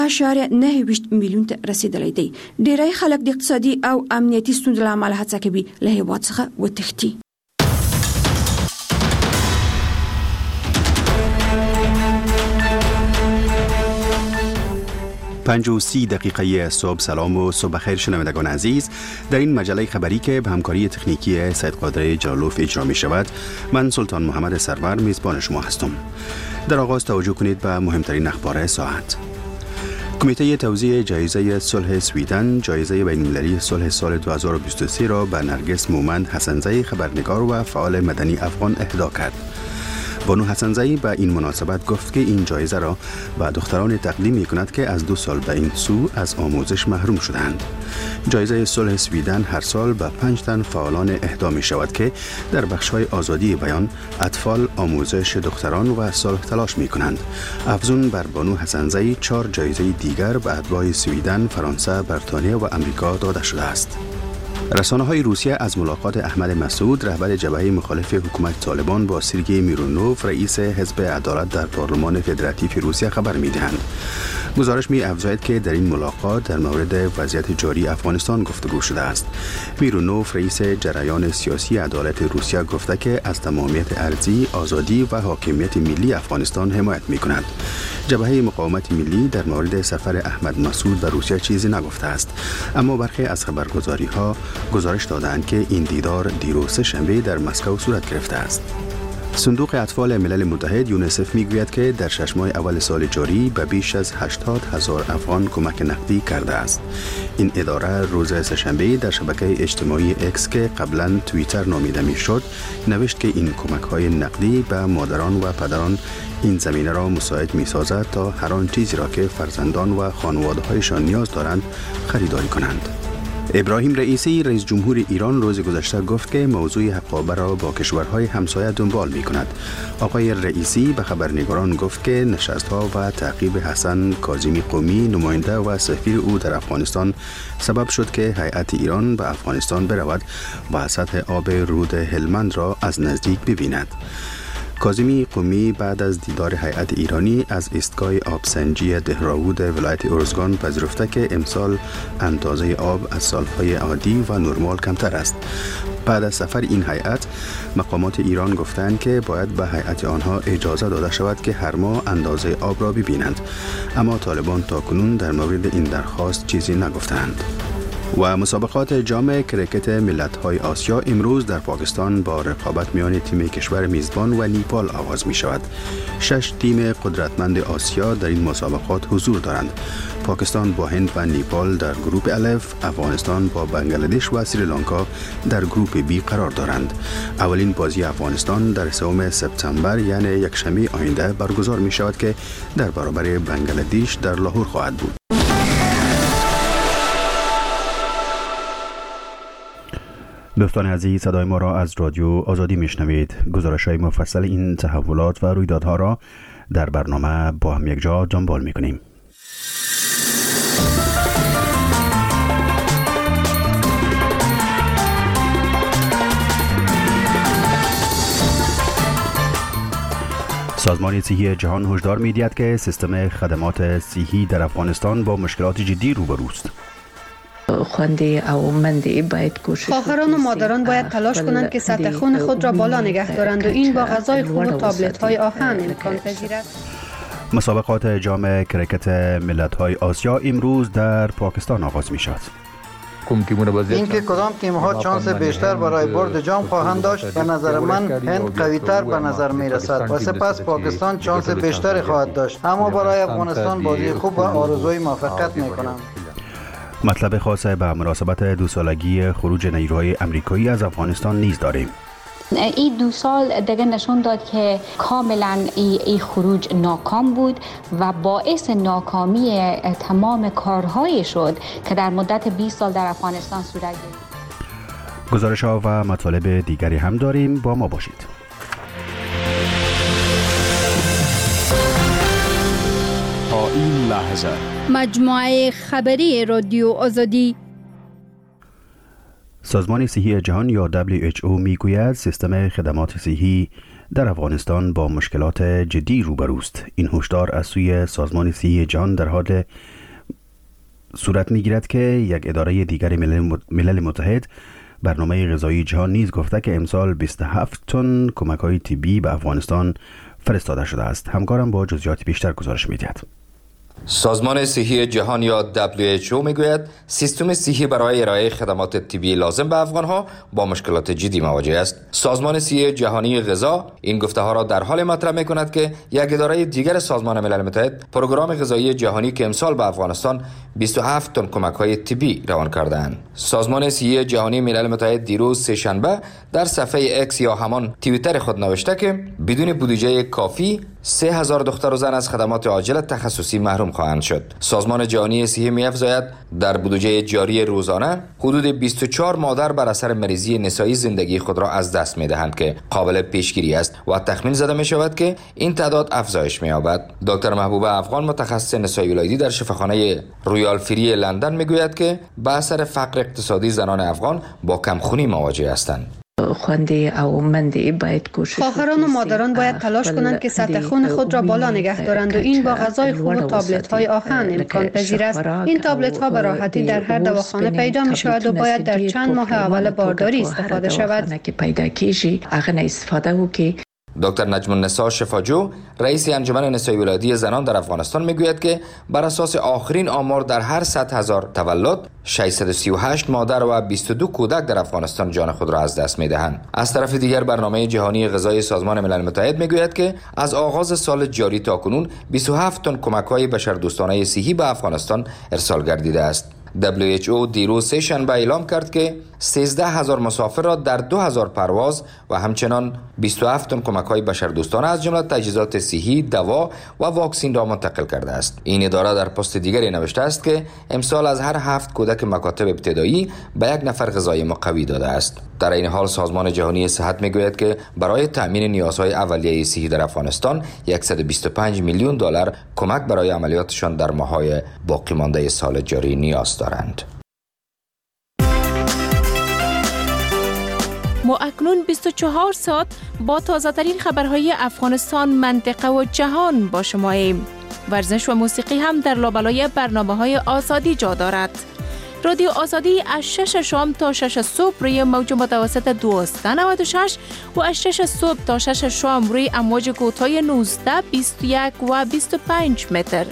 9 میلیون ته رسیدلی دی. ډیری خلک د اقتصادي او امنیتي ستونزو له امله هڅه کوي له هیواد څخه وتښتي. پنج و 30 دقیقه صبح. سلام و صبح بخیر شنوندگان عزیز. در این مجله خبری که به همکاری تکنیکی سید قادر جلالوف اجرا می شود، من سلطان محمد سرور میزبان شما هستم. در آغاز توجه کنید به مهمترین اخبار ساعت. کمیته توزیع جایزه صلح سویدن جایزه بین‌المللی صلح سال 2023 را به نرگس مومند حسن‌زئی خبرنگار و فعال مدنی افغان اهدا کرد. بانو حسن‌زئی به این مناسبت گفت که این جایزه را به دختران تقدیم می‌کند که از 2 سال به این سو از آموزش محروم شدند. جایزه صلح سویدن هر سال به 5 تن فعالان اهدا می شود که در بخش‌های آزادی بیان، اطفال، آموزش دختران و صلح تلاش می‌کنند. افزون بر بانو حسن‌زئی 4 جایزه دیگر به اتباع سویدن، فرانسه، بریتانیا و آمریکا داده شده است. رسانه‌های روسیه از ملاقات احمد مسعود رهبر جبهه مخالف حکومت طالبان با سرگئی میرونوف رئیس حزب عدالت در پارلمان فدراتیو روسیه خبر می‌دهند. گزارش می‌افزاید که در این ملاقات در مورد وضعیت جاری افغانستان گفتگو شده است. میرونوف رئیس جریان سیاسی عدالت روسیه گفته که از تمامیت ارضی، آزادی و حاکمیت ملی افغانستان حمایت می‌کند. جبهه مقاومت ملی در مورد سفر احمد مسعود به روسیه چیزی نگفته است، اما برخی از خبرگزاری‌ها گزارش دادند که این دیدار دیروز سه‌شنبه در مسکو صورت گرفته است. صندوق اطفال ملل متحد یونیسف میگوید که در 6 ماه اول سال جاری به بیش از 80,000 افغان کمک نقدی کرده است. این اداره روز سه‌شنبه در شبکه اجتماعی اکس که قبلا توییتر نامیده میشد نوشت که این کمک‌های نقدی به مادران و پدران این زمینه را مساعد می‌سازد تا هر آن چیزی را که فرزندان و خانواده‌هایشان نیاز دارند خریداری کنند. ابراهیم رئیسی رئیس جمهور ایران روز گذشته گفت که موضوع حقابه را با کشورهای همسایه دنبال می کند. آقای رئیسی به خبرنگاران گفت که نشست‌ها و تعقیب حسن کاظمی قمی نماینده و سفیر او در افغانستان سبب شد که هیئت ایران به افغانستان برود و سطح آب رود هلمند را از نزدیک ببیند. کاظمی قمی بعد از دیدار هیئت ایرانی از ایستگاه آبسنجی دهراود ولایت ارزگان پذیرفته که امسال اندازه آب از سالهای عادی و نرمال کمتر است. بعد از سفر این هیئت، مقامات ایران گفتند که باید به هیئت آنها اجازه داده شود که هر ماه اندازه آب را ببینند، اما طالبان تاکنون در مورد این درخواست چیزی نگفتند. و مسابقات جام کرکت ملت‌های آسیا امروز در پاکستان با رقابت میان تیم کشور میزبان و نیپال آغاز می شود. 6 تیم قدرتمند آسیا در این مسابقات حضور دارند. پاکستان با هند و نیپال در گروه الف، افغانستان با بنگلادش و سریلانکا در گروه بی قرار دارند. اولین بازی افغانستان در 3 سپتامبر یعنی یکشنبه آینده برگزار می شود که در برابر بنگلادش در لاهور خواهد بود. دوستان عزیز، صدای ما را از رادیو آزادی میشنوید. گزارش‌های مفصل این تحولات و رویدادها را در برنامه با هم یک جا دنبال می‌کنیم. سازمان صحی جهان هشدار می‌دهد که سیستم خدمات صحی در افغانستان با مشکلات جدی روبروست. خواهران و مادران باید تلاش کنند که سطح خون خود را بالا نگه دارند و این با غذای خوب و تابلت‌های آهن امکان پذیر است. مسابقات جام کرکت ملت‌های آسیا امروز در پاکستان آغاز می‌شود. اینکه کدام تیم‌ها چانس بیشتر برای برد جام خواهند داشت به نظر من هند قوی‌تر به نظر می‌رسد و سپس پاکستان چانس بیشتری خواهد داشت، اما برای افغانستان بازی خوب و آرزوی موفقیت می‌کنم. مطلب خاص به مناسبت 2 سالگی خروج نیروهای آمریکایی از افغانستان نیز داریم. این 2 سال دیگه نشون داد که کاملا این خروج ناکام بود و باعث ناکامی تمام کارهایی شد که در مدت 20 سال در افغانستان صورت گرفت. گزارش‌ها و مطالب دیگری هم داریم، با ما باشید. تا این لحظه مجموعه خبری رادیو آزادی. سازمان صحی جهان یا WHO میگوید سیستم خدمات صحی در افغانستان با مشکلات جدی روبروست. این هشدار از سوی سازمان صحی جهان در حال صورت می‌گیرد که یک اداره دیگر ملل متحد، برنامه غذایی جهان، نیز گفته که امسال 27 تن کمک‌های طبی به افغانستان فرستاده شده است. همکارم با جزئیات بیشتر گزارش می‌دهد. سازمان صحی جهان یا WHO میگوید سیستم صحی برای ارائه خدمات طبی لازم به افغانها با مشکلات جدی مواجه است. سازمان صحی جهانی غذا این گفته ها را در حال مطرح میکند که یک اداره دیگر سازمان ملل متحد، پروگرام غذایی جهانی، که امسال به افغانستان 27 تن کمک های طبی روان کردند. سازمان صحی جهانی ملل متحد دیروز سه‌شنبه در صفحه اکس یا همان توییتر خود نوشته که بدون بودجه کافی 3000 دختر و زن از خدمات عاجل تخصصی محروم خواهند شد. سازمان جهانی صحی می‌افزاید در بودجه جاری روزانه حدود 24 مادر بر اثر مریضی نسایی زندگی خود را از دست می‌دهند که قابل پیشگیری است و تخمین زده می‌شود که این تعداد افزایش می‌یابد. دکتر محبوبه افغان، متخصص نسای ولادی در شفاخانه رویال فری لندن، می‌گوید که به اثر فقر اقتصادی زنان افغان با کمخونی مواجه هستند. خواهران و مادران باید تلاش کنند که سطح خون خود را بالا نگه دارند و این با غذای خوب و تابلت های آهن امکان پذیر است. این تابلت ها به راحتی در هر دواخانه پیدا می شود و باید در چند ماه اول بارداری استفاده شود. دکتر نجم النساء شفاجو، رئیس انجمن نسای ولادی زنان در افغانستان، میگوید که بر اساس آخرین آمار در هر 100,000 تولد 638 مادر و 22 کودک در افغانستان جان خود را از دست میدهند. از طرف دیگر برنامه جهانی غذایی سازمان ملل متحد میگوید که از آغاز سال جاری تا کنون 27 تن کمک‌های بشردوستانه صحی به افغانستان ارسال گردیده است. WHO دیروز سه‌شنبه اعلام کرد که 13,000 مسافر را در 2,000 پرواز و همچنان 27 تن کمک‌های بشردوستانه از جمله تجهیزات صحی، دوا و واکسین را منتقل کرده است. این اداره در پست دیگری نوشته است که امسال از هر 7 کودک مکاتب ابتدایی به یک نفر غذای مقوی داده است. در این حال سازمان جهانی صحت میگوید که برای تأمین نیازهای اولیه صحی در افغانستان 125 میلیون دلار کمک برای عملیاتشان در ماه‌های باقی مانده سال جاری نیاز دارند. ما اکنون 24 ساعت با تازه‌ترین خبرهای افغانستان، منطقه و جهان با شماییم. ورزش و موسیقی هم در لابلای برنامه‌های آزادی جا دارد. رادیو آزادی از 6 شام تا 6 صبح روی موج متوسط 1296 و از 6 صبح تا 6 شام روی امواج کوتاه 19، 21 و 25 متر.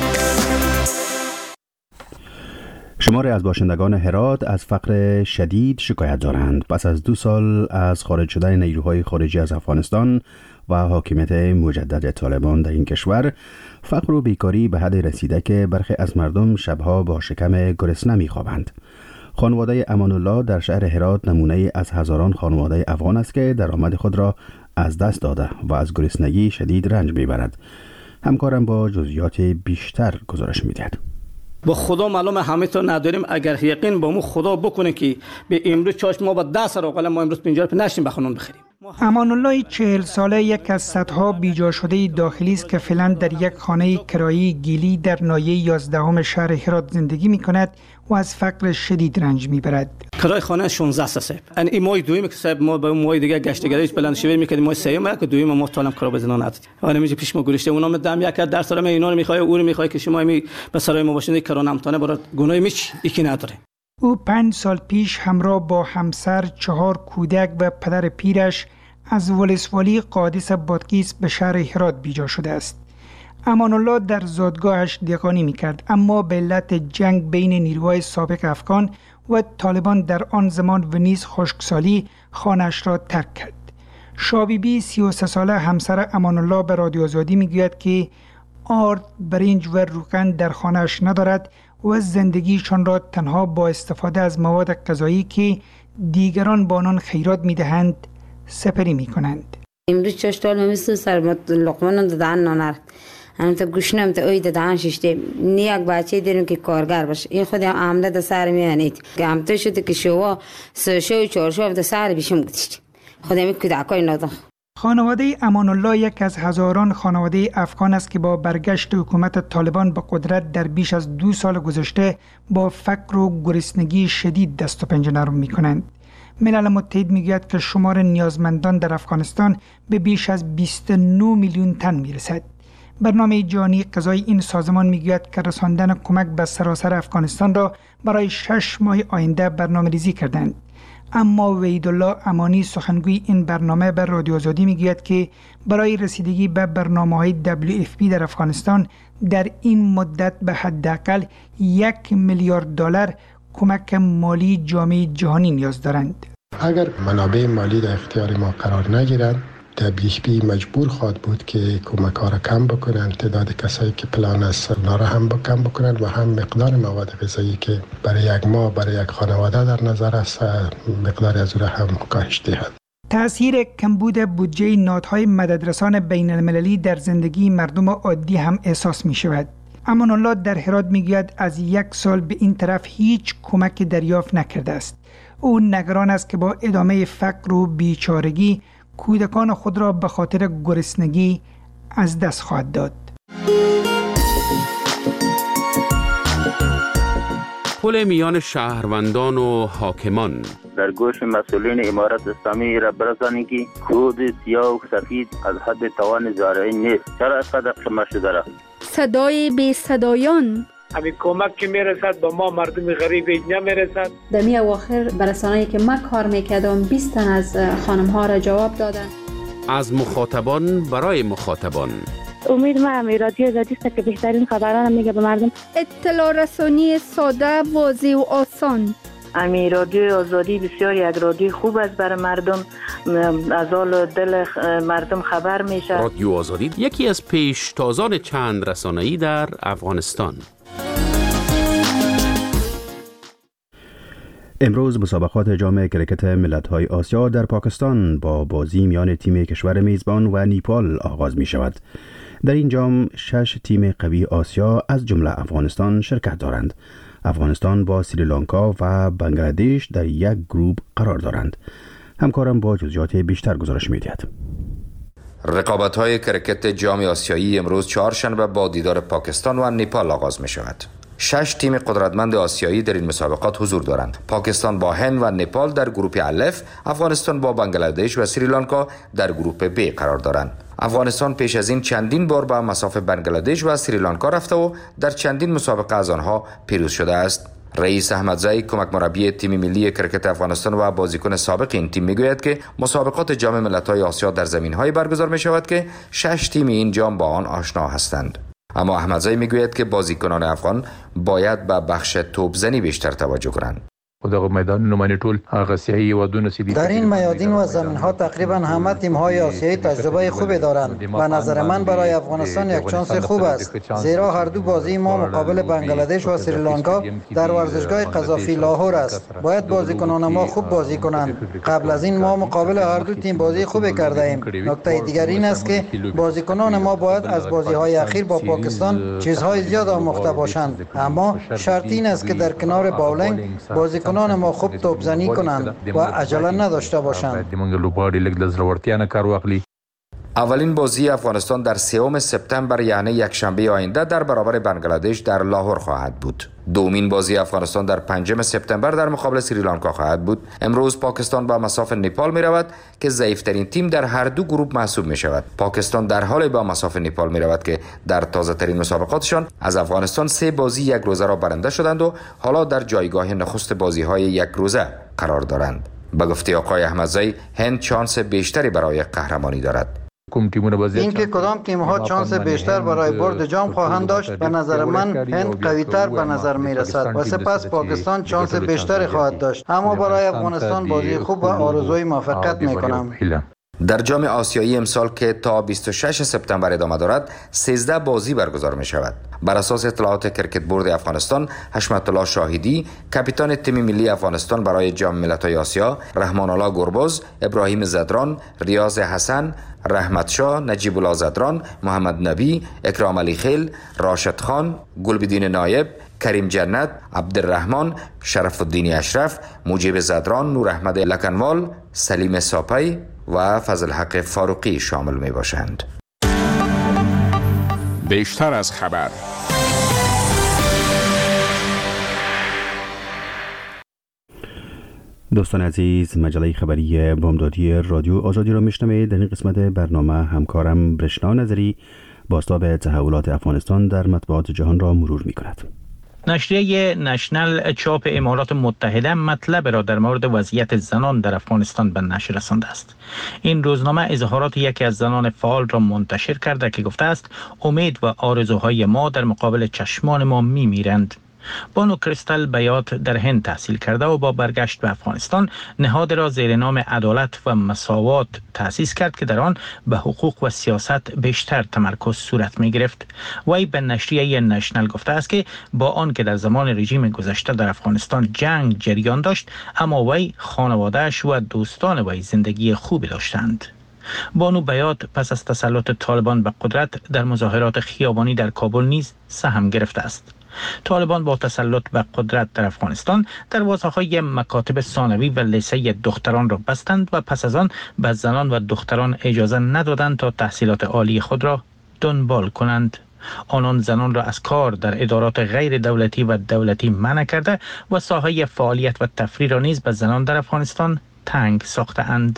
شماری از باشندگان هرات از فقر شدید شکایت دارند. پس از 2 سال از خارج شدن نیروهای خارجی از افغانستان و حاکمیت مجدد طالبان در این کشور، فقر و بیکاری به حد رسیده که برخی از مردم شبها با شکم گرسنه می‌خوابند. خانواده امان الله در شهر هرات نمونه از هزاران خانواده افغان است که درآمد خود را از دست داده و از گرسنگی شدید رنج می‌برد. همکارم با جزئیات بیشتر گزارش می‌دهد. با خدا معلومه همه تا نداریم. اگر یقین با مو خدا بکنه که به امروز چاش ما با 10 سر اقل ما امروز 50 نشیم بخونون بخریم. امان الله 40 ساله یک از صدها بیجا شده داخلی است که فعلا در یک خانه کرایی گیلی در ناحیه 11 شهر هرات زندگی می کند و از فقر شدید رنج می برد. کرای خانه 16 صاحب. این ماه دویم که صاحب ما با ماه دیگه گشتگریش بلند شوی میکردیم، ماه سوم که دویم ما طالم کرا بزنان نداد. اون میشه پیش ما گریشته اونم دم یک در سر اینا رو میخواد، اون رو میخواد که شما می به سرای ما باشید کرا نمتانه برات گناه میچ یکی نداره. او 5 سال پیش همراه با همسر، 4 کودک و پدر پیرش از ولسوالی قادس بادغیس به شهر هرات بیجا شده است. امان الله در زادگاهش دهقانی میکرد، اما به علت جنگ بین نیروهای سابق افغان و طالبان در آن زمان و نیز خشکسالی خانه‌اش را ترک کرد. شابیبی 33 ساله همسر امان الله به رادیو آزادی میگوید که آرد، برنج و روغن در خانه‌اش ندارد و زندگیشان را تنها با استفاده از مواد غذایی که دیگران با آنان خیرات میدهند سپری میکنند. امروز چشتال مثل سر لقمه دادن نانر هم تا گوشنم تا اوی دادن ششته نیک بچه دیرم که کارگر باشه. این خودی هم عمله دا سر میانید که هم تا شده که شوا سه و چهار شوا دا سر بیشم گذشت. خودی همی کودکای نادا. خانواده امان الله یک از هزاران خانواده افغان است که با برگشت حکومت طالبان به قدرت در بیش از 2 سال گذشته با فقر و گرسنگی شدید دست و پنجه نرم میکنند. ملل متحد میگوید که شمار نیازمندان در افغانستان به بیش از 29 میلیون تن میرسد. برنامه جهانی غذایی این سازمان میگوید که رساندن کمک به سراسر افغانستان را برای 6 ماه آینده برنامه‌ریزی کردند. اما وحیدالله امانی سخنگوی این برنامه به رادیو آزادی میگوید که برای رسیدگی به برنامه‌های WFP در افغانستان در این مدت به حداقل 1 میلیارد دلار کمک مالی جامعه جهانی نیاز دارند. اگر منابع مالی در اختیار ما قرار نگیرد، WFP مجبور خواهد بود که کمک ها را کم بکنند، تعداد کسایی که پلان است اونا را هم کم بکنند و هم مقدار مواد غذایی که برای یک ماه برای یک خانواده در نظر است مقدار از او را هم کاهش دهد. تأثیر کمبود بودجه نهادهای مددرسان بین المللی در زندگی مردم عادی هم احساس می شود. امان الله در هرات میگوید از 1 سال به این طرف هیچ کمک دریافت نکرده است. او نگران است که با ادامه فقر و بیچارگی کودکان خود را به خاطر گرسنگی از دست خواهد داد. پل میان شهروندان و حاکمان در گوش مسئولین امارت اسلامی را برسانید که کود سیاه و سفید از حد توان زارعی نیست. چرا اینقدر قیمت شده را؟ صدای بی صدایان همین کمک که میرسد به ما مردم غریب نمیرسد. در می اواخر برسانه‌ای که من کار میکردم 20 تن از خانم ها را جواب دادن. از مخاطبان برای مخاطبان. امید ما رادیو آزادی است که بهترین خبران میگه به مردم. اطلاع رسانی ساده، واضح و آسان. رادیو آزادی بسیار یک رادیو خوب است برای مردم، از حال دل مردم خبر میشه. رادیو آزادی یکی از پیشتازان چند رسانه‌ای در افغانستان. امروز مسابقات جام کرکت ملت‌های آسیا در پاکستان با بازی میان تیم کشور میزبان و نیپال آغاز می شود. در این جام 6 تیم قوی آسیا از جمله افغانستان شرکت دارند. افغانستان با سریلانکا و بنگلادش در یک گروه قرار دارند. همکارم با جزئیات بیشتر گزارش می‌دهد. رقابت‌های کرکت جام آسیایی امروز چهارشنبه با دیدار پاکستان و نیپال آغاز می‌شود. 6 تیم قدرتمند آسیایی در این مسابقات حضور دارند. پاکستان با هند و نیپال در گروه الف، افغانستان با بنگلادش و سریلانکا در گروه ب قرار دارند. افغانستان پیش از این چندین بار به مساف بنگلادش و سریلانکا رفته و در چندین مسابقه از آنها پیروز شده است. رئیس احمدزی کمک مربی تیم ملی کرکت افغانستان و بازیکن سابق این تیم میگوید که مسابقات جام ملت‌های آسیا در زمین‌های برگزار می‌شود که 6 تیم این جام با آن آشنا هستند. اما احمدزی میگوید که بازیکنان افغان باید به بخش توپزنی بیشتر توجه کنند. در این میادین و زمین‌ها تقریبا همه تیم‌های آسیایی تجربه خوبی دارند. به نظر من برای افغانستان یک شانس خوب است، زیرا هر دو بازی ما مقابل بنگلادش و سریلانکا در ورزشگاه قذافی لاهور است. باید بازیکنان ما خوب بازی کنند. قبل از این ما مقابل هر دو تیم بازی خوبی کرده ایم. نکته دیگر این است که بازیکنان ما باید از بازی‌های اخیر با پاکستان چیزهای زیاد آموخته باشند. اما شرط این است که در کنار باولینگ بازیکنان ما خوب توپزنی کنند و عجله نداشته باشند. اولین بازی افغانستان در 3 سپتامبر یعنی یک شنبه آینده در برابر بنگلادش در لاهور خواهد بود. دومین بازی افغانستان در 5 سپتامبر در مقابل سریلانکا خواهد بود. امروز پاکستان با مساف نیپال می رود که ضعیفترین تیم در هر دو گروه محسوب می شود. پاکستان در حال با مساف نیپال می رود که در تازه ترین مسابقاتشان از افغانستان 3 بازی 1 روزه را برنده شدند و حالا در جایگاه نخست بازی های 1 روزه قرار دارند. به گفته آقای احمدزی هند شانس بیشتری برای قهرمانی دارد. اینکه کدام تیم‌ها شانس بیشتر برای برد جام خواهند داشت، به نظر من هند قوی‌تر به نظر می‌رسد و سپس پاکستان شانس بیشتری خواهد داشت. اما برای افغانستان بازی خوب و آرزوی موفقیت می‌کنم. در جام آسیایی امسال که تا 26 سپتامبر ادامه دارد 13 بازی برگزار می شود. بر اساس اطلاعات کرکت بورد افغانستان، حشمت الله شاهدی کاپیتان تیم ملی افغانستان برای جام ملت‌های آسیا، رحمان الله گربز، ابراهیم زدران، ریاض حسن، رحمت شاه، نجیب الله زدران، محمد نبی، اکرام علی خیل، راشد خان، گلبدین نایب، کریم جنت، عبدالرحمن، شرف الدین اشرف، مجیب زدران، نور احمد لکنوال، سلیم ساپی و فضل حق فاروقی شامل می باشند. بیشتر از خبر. دوستان عزیز، مجله خبری بامدادی رادیو آزادی را میشنوید. در این قسمت برنامه همکارم برشنا نظری بازتاب تحولات افغانستان در مطبوعات جهان را مرور می کند. نشریه نشنل چاپ امارات متحده مطلب را در مورد وضعیت زنان در افغانستان به نشر رسانده است. این روزنامه اظهارات یکی از زنان فعال را منتشر کرده که گفته است امید و آرزوهای ما در مقابل چشمان ما میمیرند. بانو کریستال بیات در هند تحصیل کرده و با برگشت به افغانستان نهاد را زیر نام عدالت و مساوات تأسیس کرد که در آن به حقوق و سیاست بیشتر تمرکز صورت می گرفت. وی به نشریه نشنل گفته است که با آن که در زمان رژیم گذشته در افغانستان جنگ جریان داشت، اما وی، خانواده‌اش و دوستان وی زندگی خوبی داشتند. بانو بیات پس از تسلط طالبان به قدرت در مظاهرات خیابانی در کابل نیز سهم گرفته است. طالبان با تسلط به قدرت در افغانستان دروازه‌های مکاتب ثانوی و لیسه دختران را بستند و پس از آن به زنان و دختران اجازه ندادند تا تحصیلات عالی خود را دنبال کنند. آنان زنان را از کار در ادارات غیر دولتی و دولتی منع کرده و ساحه فعالیت و تفریح را نیز به زنان در افغانستان تنگ ساخته‌اند.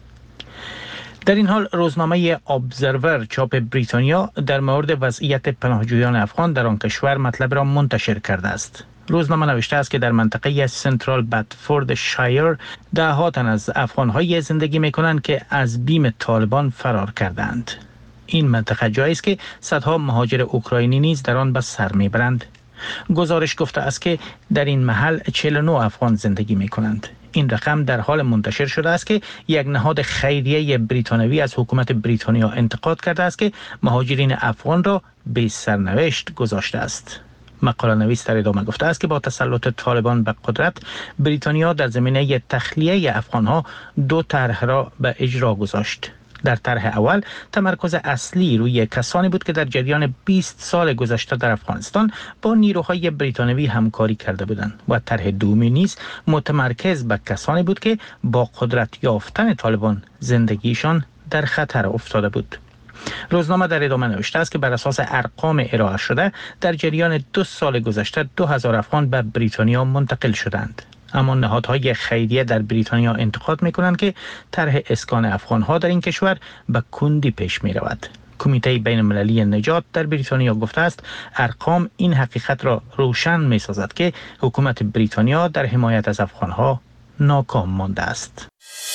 در این حال روزنامه ابزرور چاپ بریتانیا در مورد وضعیت پناهجویان افغان در آن کشور مطلب را منتشر کرده است. روزنامه نوشته است که در منطقه سنترال بدفورد شایر ده‌ها تن از افغان‌های زندگی می‌کنند که از بیم طالبان فرار کردند. این منطقه جایی است که صدها مهاجر اوکراینی نیز در آن به سر می‌برند. گزارش گفته است که در این محل 49 افغان زندگی می‌کنند. این رقم در حال منتشر شده است که یک نهاد خیریه بریتانوی از حکومت بریتانیا انتقاد کرده است که مهاجرین افغان را به سرنوشت گذاشته است. مقاله نویس در ادامه گفته است که با تسلط طالبان به قدرت، بریتانیا در زمینه تخلیه افغانها 2 طرح را به اجرا گذاشت. در طرح اول تمرکز اصلی روی کسانی بود که در جریان 20 سال گذشته در افغانستان با نیروهای بریتانوی همکاری کرده بودند و طرح دومی نیز متمرکز به کسانی بود که با قدرت یافتن طالبان زندگیشان در خطر افتاده بود. روزنامه در ادامه نوشته است که بر اساس ارقام ارائه شده در جریان 2 سال گذشته 2000 افغان به بریتانیا منتقل شدند. اما نهادهای خیریه در بریتانیا انتقاد می‌کنند که طرح اسکان افغان‌ها در این کشور به کندی پیش می‌رود. کمیته بین‌المللی نجات در بریتانیا گفته است ارقام این حقیقت را روشن می‌سازد که حکومت بریتانیا در حمایت از افغان‌ها ناکام مانده است.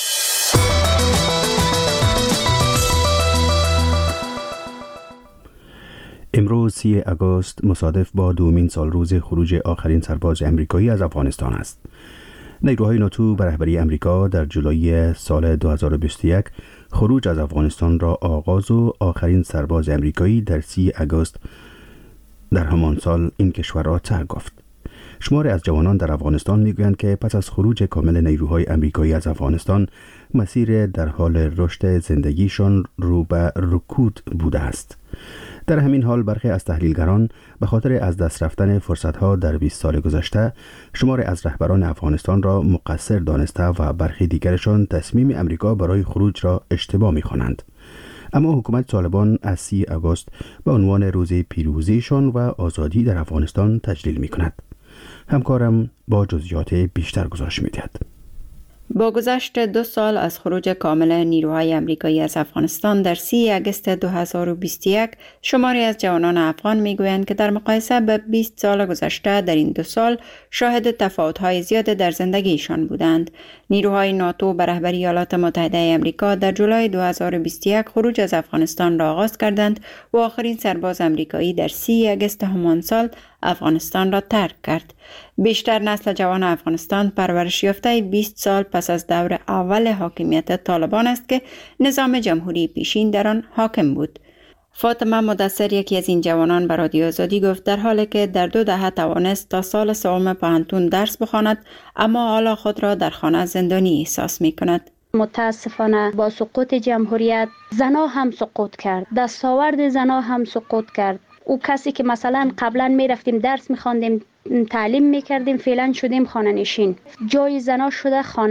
امروز 30 آگوست مصادف با دومین سالروز خروج آخرین سرباز امریکایی از افغانستان است. نیروهای ناتو به رهبری امریکا در جولای سال 2021 خروج از افغانستان را آغاز و آخرین سرباز امریکایی در 30 آگوست در همان سال این کشور را ترک گفت. شماری از جوانان در افغانستان میگویند که پس از خروج کامل نیروهای امریکایی از افغانستان مسیر در حال رشد زندگیشان رو به رکود بوده است. در همین حال برخی از تحلیلگران به خاطر از دست رفتن فرصتها در 20 سال گذشته شماری از رهبران افغانستان را مقصر دانسته و برخی دیگرشان تصمیم امریکا برای خروج را اشتباه می‌خوانند. اما حکومت طالبان از 30 آگوست به عنوان روز پیروزیشان و آزادی در افغانستان تجلیل می‌کند. همکارم با جزئیات بیشتر گزارش می‌دهد. با گذشت 2 سال از خروج کامل نیروهای امریکایی از افغانستان در 30 آگوست 2021 شماری از جوانان افغان میگویند که در مقایسه به 20 سال گذشته در این 2 سال شاهد تفاوت‌های زیاد در زندگیشان بودند. نیروهای ناتو به رهبری ایالات متحده آمریکا در جولای 2021 خروج از افغانستان را آغاز کردند و آخرین سرباز امریکایی در 30 آگوست همان سال افغانستان را ترک کرد. بیشتر نسل جوان افغانستان پرورش یافته 20 سال پس از دور اول حاکمیت طالبان است که نظام جمهوری پیشین در آن حاکم بود. فاطمه مدثر یکی از این جوانان به رادیو آزادی گفت در حالی که در 2 دهه توانست تا سال 3 پانتون درس بخواند، اما حالا خود را در خانه زندانی احساس می کند. متاسفانه با سقوط جمهوریت زنا هم سقوط کرد، دستاورد زنا هم سقوط کرد. او کسی که مثلا قبلا می رفتیم درس می خواندیم، تعلیم می کردیم، فعلا شدیم خانه نشین. جای زنا شده خانه.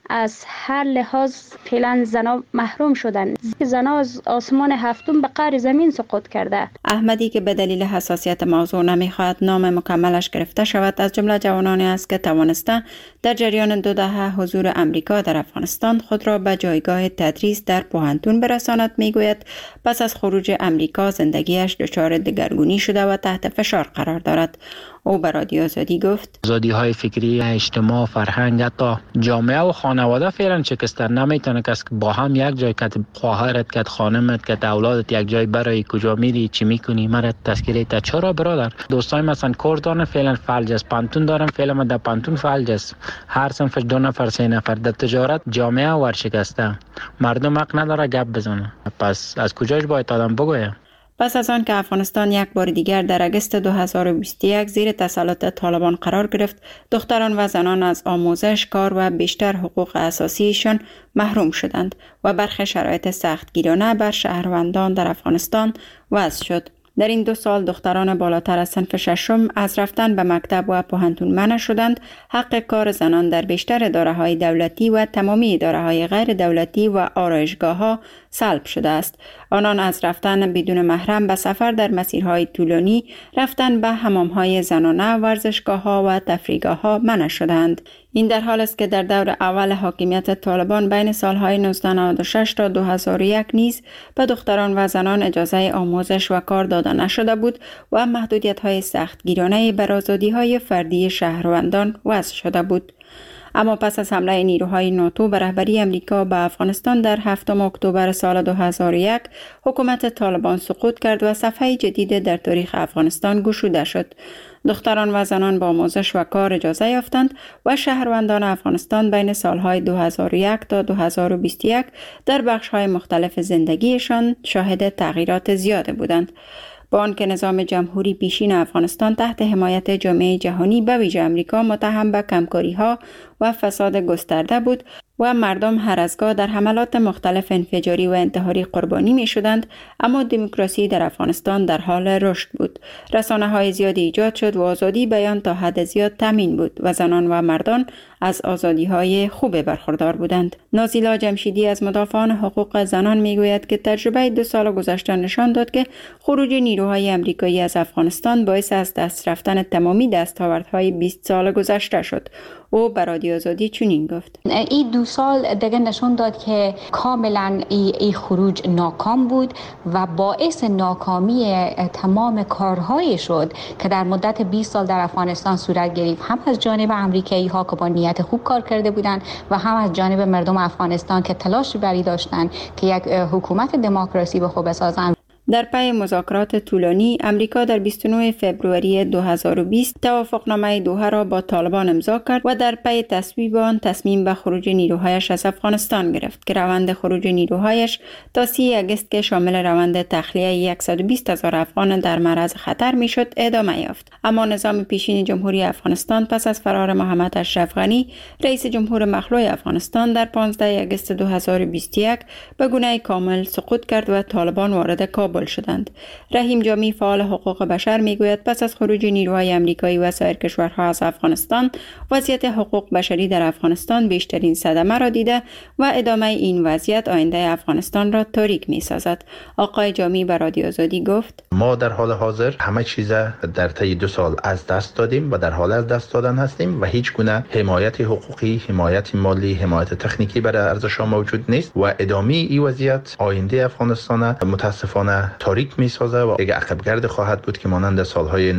از هر لحاظ فعلا زنا محروم شدن. زنا از آسمان هفتم به قعر زمین سقوط کرده. احمدی که به دلیل حساسیت موضوع نمیخواهد نام مکملش گرفته شود، از جمله جوانانی است که توانسته در جریان 2 دهه حضور امریکا در افغانستان خود را به جایگاه تدریس در پوهنتون برساند. میگوید پس از خروج امریکا زندگیش دچار دگرگونی شده و تحت فشار قرار دارد. او به رادیو آزادی گفت آزادی‌های فکری، اجتماع، فرهنگ، حتی جامعه و خانواده فعلا شکسته. نمیتونه کس با هم یک جای که خواهرت که خانمت که اولادت یک جای برای کجا میری چی میکنی مرا تذکره تا چرا برادر. دوستای مثلا کردان فعلا فعال است، پانتون دارم فعلا من در پانتون فعال است. هر صنفش 2 نفر 3 نفر. در تجارت جامعه ورشکسته، مردم حق نداره گپ بزنه. پس از کجاش باید آدم بگویه؟ پس از آن که افغانستان یک بار دیگر در اگست 2021 زیر تسلط طالبان قرار گرفت، دختران و زنان از آموزش، کار و بیشتر حقوق اساسیشان محروم شدند و برخی شرایط سختگیرانه بر شهروندان در افغانستان وضع شد. در این 2 سال دختران بالاتر از صنف 6 از رفتن به مکتب و پوهنتون منع شدند. حق کار زنان در بیشتر اداره‌های دولتی و تمامی اداره‌های غیر دولتی و آرایشگاه‌ها سلب شده است. آنان از رفتن بدون محرم به سفر در مسیرهای طولانی، رفتن به حمام‌های زنانه، ورزشگاه‌ها و تفریحگاه‌ها منع شدند. این در حال است که در دور اول حاکمیت طالبان بین سالهای 1996 تا 2001 نیز به دختران و زنان اجازه آموزش و کار داده نشده بود و محدودیت‌های سختگیرانه بر آزادی‌های فردی شهروندان وضع شده بود. اما پس از حمله نیروهای ناتو به رهبری امریکا به افغانستان در 7 اکتبر سال 2001 حکومت طالبان سقوط کرد و صفحه جدید در تاریخ افغانستان گشوده شد. دختران و زنان با آموزش و کار اجازه یافتند و شهروندان افغانستان بین سالهای 2001 تا 2021 در بخش‌های مختلف زندگیشان شاهد تغییرات زیاد بودند. با آنکه نظام جمهوری پیشین افغانستان تحت حمایت جامعه جهانی به ویژه امریکا متهم به کمکاری‌ها و فساد گسترده بود و مردم هر از گاه در حملات مختلف انفجاری و انتحاری قربانی می شدند، اما دموکراسی در افغانستان در حال رشد بود. رسانه‌های زیادی ایجاد شد و آزادی بیان تا حد زیاد تامین بود و زنان و مردان از آزادی‌های خوب برخوردار بودند. نازیلا جمشیدی از مدافعان حقوق زنان میگوید که تجربه 2 سال گذشته نشان داد که خروج نیروهای آمریکایی از افغانستان باعث از دست رفتن تمامی دستاوردهای 20 سال گذشته شد. او به رادیو آزادی چنین گفت: این 2 سال دیگه نشون داد که کاملا این خروج ناکام بود و باعث ناکامی تمام کارهایی شد که در مدت 20 سال در افغانستان صورت گرفت، هم از جانب آمریکایی ها که با نیت خوب کار کرده بودند و هم از جانب مردم افغانستان که تلاش بری داشتند که یک حکومت دموکراسی به خوب بسازند. در پی مذاکرات طولانی، امریکا در 29 فوریه 2020 توافقنامه دوحه را با طالبان امضا کرد و در پی تصویب آن تصمیم به خروج نیروهایش از افغانستان گرفت که روند خروج نیروهایش تا 30 آگوست که شامل روند تخلیه 120,000 افغان در معرض خطر میشد ادامه یافت. اما نظام پیشین جمهوری افغانستان پس از فرار محمد اشرف غنی رئیس جمهور مخلوع افغانستان در 15 آگوست 2021 به گونه کامل سقوط کرد و طالبان وارد کابل شدند. رحیم جامی فعال حقوق بشر میگوید پس از خروج نیروهای آمریکایی و سایر کشورها از افغانستان، وضعیت حقوق بشری در افغانستان بیشترین صدمه را دیده و ادامه این وضعیت آینده افغانستان را تاریک میسازد. آقای جامی به رادیو آزادی گفت: ما در حال حاضر همه چیز در طی 2 سال از دست دادیم و در حال از دست دادن هستیم و هیچ گونه حمایت حقوقی، حمایت مالی، حمایت تکنیکی برای ارزش‌ها موجود نیست و ادامه این وضعیت آینده افغانستان متاسفانه تاریک میسازه و یک عقبگرد خواهد بود که مانند سالهای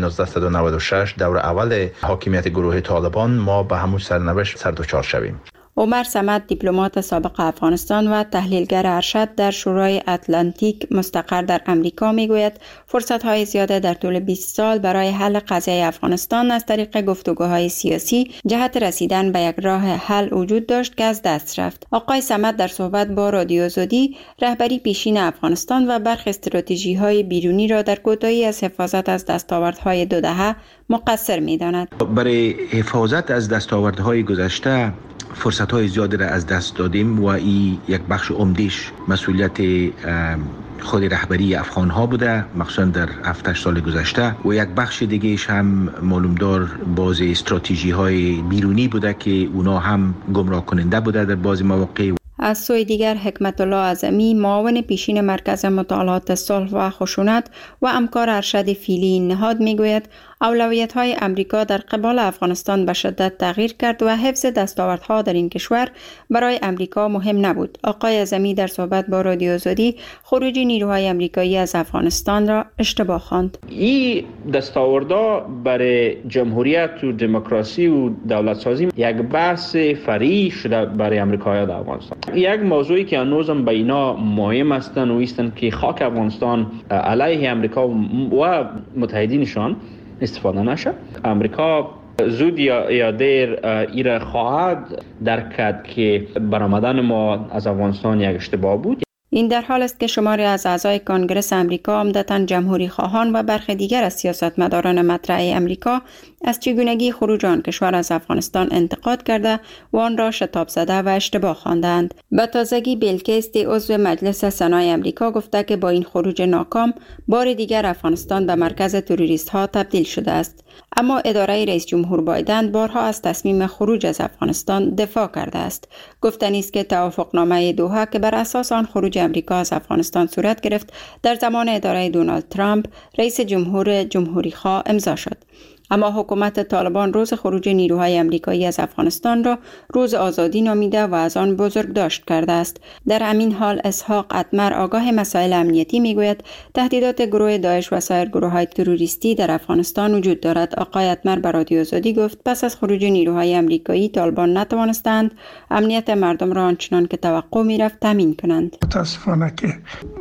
1996 دور اول حاکمیت گروه طالبان ما به همون سرنوشت سردچار شویم. عمر صمد، دیپلمات سابق افغانستان و تحلیلگر ارشد در شورای اتلانتیک مستقر در امریکا میگوید فرصت‌های زیاده در طول 20 سال برای حل قضیه افغانستان از طریق گفتگوهای سیاسی جهت رسیدن به یک راه حل وجود داشت که از دست رفت. آقای صمد در صحبت با رادیو آزادی رهبری پیشین افغانستان و برخی استراتژی‌های بیرونی را در کوتاهی از حفاظت از دستاوردهای 2 دهه مقصر می‌داند. برای حفاظت از دستاوردهای گذشته فرصت‌های زیادی را از دست دادیم و این یک بخش عمده‌اش مسئولیت خود رهبری افغان ها بوده، مخصوصا در 7 سال گذشته، و یک بخش دیگهش هم معلومدار باز استراتژی های بیرونی بوده که اونا هم گمراه کننده بوده در بعضی مواقع. از سوی دیگر حکمت الله اعظمی معاون پیشین مرکز مطالعات صلح و خشونت و همکار ارشد فیلی این نهاد میگوید اولویت‌های امریکا در قبال افغانستان به شدت تغییر کرد و حفظ دستاوردها در این کشور برای امریکا مهم نبود. آقای اعظمی در صحبت با رادیو آزادی خروج نیروهای امریکایی از افغانستان را اشتباه خواند. این دستاوردها برای جمهوریت و دموکراسی و دولت سازی یک بحث فرعی شده برای امریکایی‌ها در افغانستان. یک موضوعی که هنوزم به اینا مهم هستند و ایستند که خاک افغانستان علیه امریکا و متحدینشان استفاده نشه. امریکا زود یا دیر ایره خواهد درک کرد که برآمدن ما از افغانستان یک اشتباه بود. این در حال است که شماری از اعضای کنگره امریکا عمدتاً جمهوری خواهان و برخی دیگر از سیاستمداران مطرح امریکا از چگونگی خروج آن کشور از افغانستان انتقاد کرده و آن را شتاب زده و اشتباه خواندند. به تازگی بیل کیستی عضو مجلس سنای امریکا گفته که با این خروج ناکام بار دیگر افغانستان به مرکز تروریست ها تبدیل شده است. اما اداره رئیس جمهور بایدن بارها از تصمیم خروج از افغانستان دفاع کرده است. گفتنی است که توافقنامه دوحه که بر اساس آن خروج امریکا از افغانستان صورت گرفت در زمان اداره دونالد ترامپ رئیس جمهور جمهوری‌خواه امضا شد. اما حکومت طالبان روز خروج نیروهای امریکایی از افغانستان را روز آزادی نامیده و از آن بزرگداشت کرده است. در همین حال اسحاق اتمر آگاه مسائل امنیتی میگوید تهدیدات گروه داعش و سایر گروه‌های تروریستی در افغانستان وجود دارد. آقای اتمر به رادیو آزادی گفت پس از خروج نیروهای امریکایی طالبان نتوانستند امنیت مردم را آنچنان که توقع میرفت تامین کنند. متاسفانه که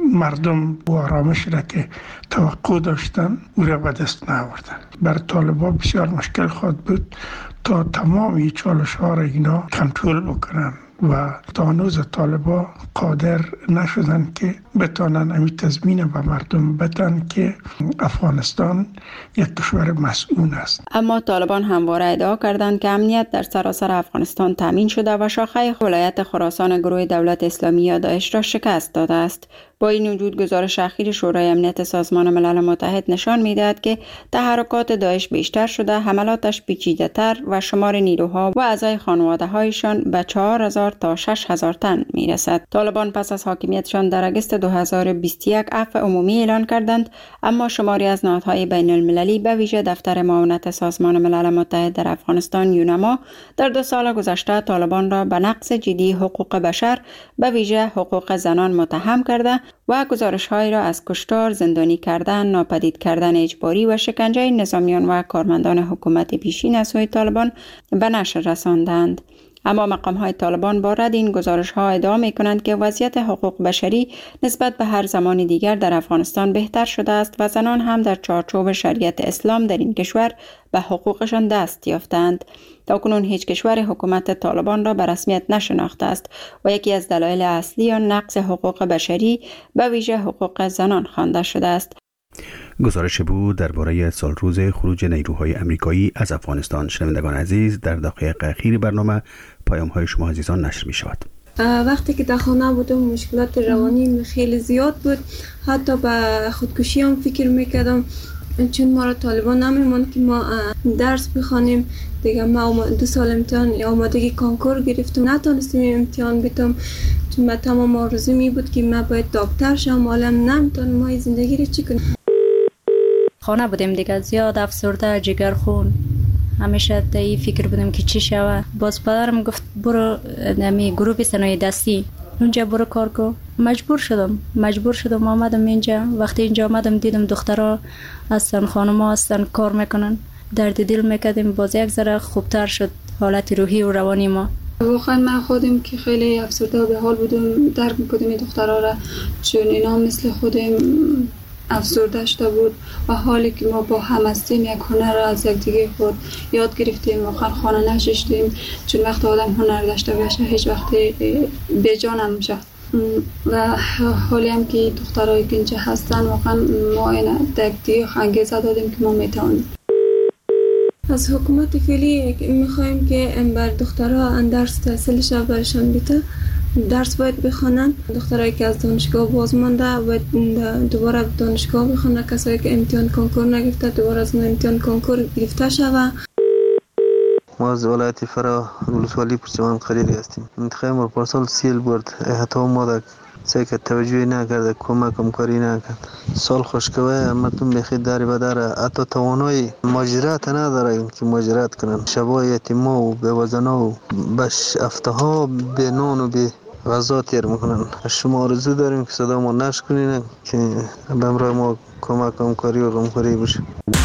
مردم و آرامش را که توقع داشتند او را به دست نآوردند. بر طالبان بسیار مشکل خواهد بود تا تمام این چالش‌ها را اینا کنترل بکنن و تا هنوز طالبان قادر نشدن که بتانن امی تضمین به مردم بدن که افغانستان یک کشور مسئول است. اما طالبان همواره ادعا کردند که امنیت در سراسر افغانستان تامین شده و شاخه ولایت خراسان گروه دولت اسلامی یا داعش را شکست داده است. با این وجود گزارش اخیر شورای امنیت سازمان ملل متحد نشان می‌دهد که تحرکات داعش بیشتر شده، حملاتش پیچیده‌تر و شمار نیروها و اعضای خانواده‌هایشان به 4000 تا 6000 تن می‌رسد. طالبان پس از حاکمیتشان در اگست 2021 عفو عمومی اعلان کردند، اما شماری از نهادهای بین‌المللی به ویژه دفتر معاونت سازمان ملل متحد در افغانستان یونما در 2 سال گذشته طالبان را به نقض جدی حقوق بشر به ویژه حقوق زنان متهم کرده و گزارش‌هایی را از کشتار، زندانی کردن، ناپدید کردن اجباری و شکنجه نظامیان و کارمندان حکومت پیشین از سوی طالبان به نشر رساندند. اما مقام‌های طالبان با رد این گزارش‌ها ادعا می‌کنند که وضعیت حقوق بشری نسبت به هر زمان دیگر در افغانستان بهتر شده است و زنان هم در چارچوب شریعت اسلام در این کشور به حقوقشان دست یافتند. تاکنون هیچ کشور حکومت طالبان را به رسمیت نشناخته است و یکی از دلایل اصلی آن نقض حقوق بشری به ویژه حقوق زنان خوانده شده است. گزارش بود درباره سالروز خروج نیروهای امریکایی از افغانستان. شنوندگان عزیز، در دقایق اخیر برنامه پیام‌های شما عزیزان نشر می‌شود. وقتی که در خانه بودم مشکلات روانی خیلی زیاد بود، حتی به خودکشی هم فکر میکردم، چون ما را طالبان نمی‌ماند که ما درس بخوانیم. دیگه ما 2 سال امتحان آمادگی کنکور گرفتم، نتونستم امتحان بدم، چون من تمام آرزو می بود که من باید دکتر شم، حالم نمیتونم ما زندگی رو چی کنم. خانه بودیم دیگه، زیاد افسرده، جگر خون، همیشه تا این فکر بودم که چی شود. باز پدرم گفت برو نمی گروه صنایع دستی اونجا برو کار کو. مجبور شدم آمدم اینجا. وقتی اینجا آمدم دیدم دخترها هستن، خانم‌ها هستن، کار میکنن، درد دل میکردیم. باز یک ذره خوبتر شد حالت روحی و روانی ما. واقعا من خودم که خیلی افسرده و به حال بودم، درک میکردم این دخترها را، چون اینا مثل خودم افسرده شده بود و حالی که ما با هم هستیم یک هنر را از یکدیگه خود یاد گرفتیم. واقعا خانه نشستیم، چون وقت آدم هنر داشته باشه هیچ وقت بی جان نمیشه. و حالی هم که دخترایی که اینجا هستن، واقعا ما این دیگه انگیزه دادیم که ما میتونیم. از حکومت فعلی میخوایم که بر دخترها درس تحصیلش برشان بده درس باید بخونن. دخترایی که از دانشگاه باز مانده باید دوباره دانشگاه بخونن. کسایی که امتحان کنکور نگرفته دوباره از امتحان کنکور گرفته شوه. ما از ولایت فرا ولسوالی پرچمان قریری هستیم. انتخاب ما پارسال سیل برد. حتی ما در سعی که توجهی نکرده، کمک کاری نکرد. سال خوشگوه مردم بخیر داری بداره، حتی توانای ماجرات نداره که ماجرات کنن. شبای یتیما و بیوزنا و بش افتها به نان و به غذا تیر میکنن. شما آرزو داریم که صدا ما نشکنین که به امرای ما کمک کاری و غمخوری بشه.